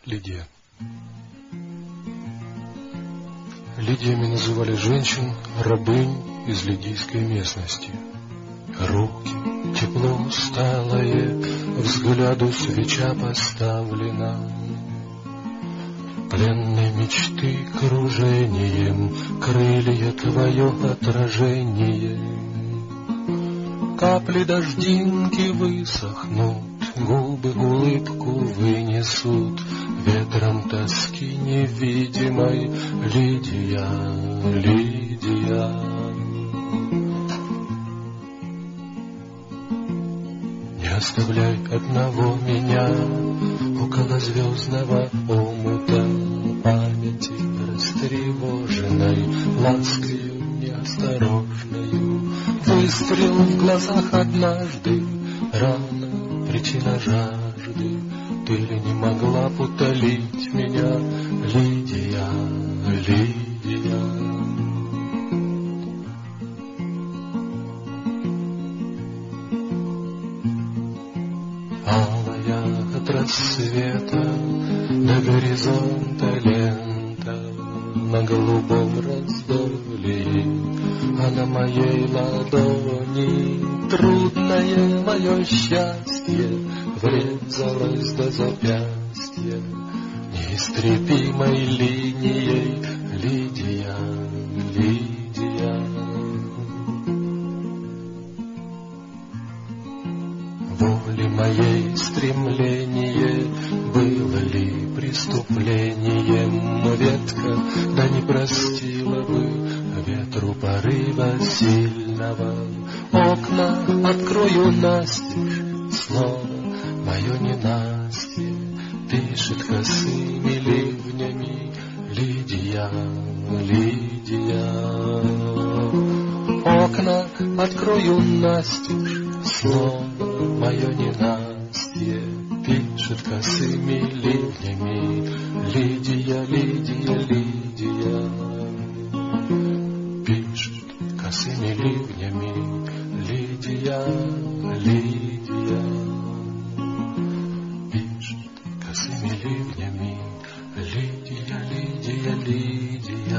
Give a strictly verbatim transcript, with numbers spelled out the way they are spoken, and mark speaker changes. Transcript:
Speaker 1: Лидия. Лидиями называли женщин, рабынь из лидийской местности. Руки тепло усталое, взгляду свеча поставлена. Пленной мечты кружением, крылья твое отражение. Капли дождинки высохнут, губы улыбку вынесут, ветром тоски невидимой. Лидия, Лидия. Не оставляй одного меня около звездного омута, памяти растревоженной, ласкою неосторожною. Выстрел в глазах однажды, рана, причина жажды. Ты ли не могла б утолить меня, Лидия, Лидия? Алая от рассвета до горизонта лента, на голубом раздолье, а на моей ладони трудное мое счастье врезалось до запястья неистребимой линией. Лидия, Лидия. Воли моей стремление было ли преступлением? Ветка, да не простила бы ветру порыва сильного. Окна открою настежь, слово мое ненастье пишет косыми ливнями. Лидия, Лидия. Окна открою настежь, слово мое ненастье пишет косыми ливнями. Лидия, Лидия, Лидия. Пишет косыми ливнями. Лидия, Лидия. Пишет косыми ливнями. Лидия, Лидия, Лидия.